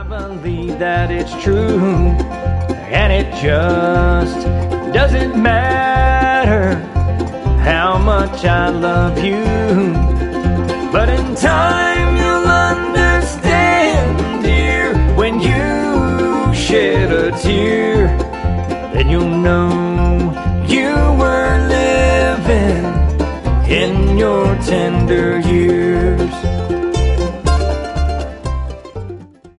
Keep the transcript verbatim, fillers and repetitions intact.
believe that it's true, and it just doesn't matter how much I love you. But in time you'll understand, dear, when you shed a tear, then you'll know you were living in your tender years.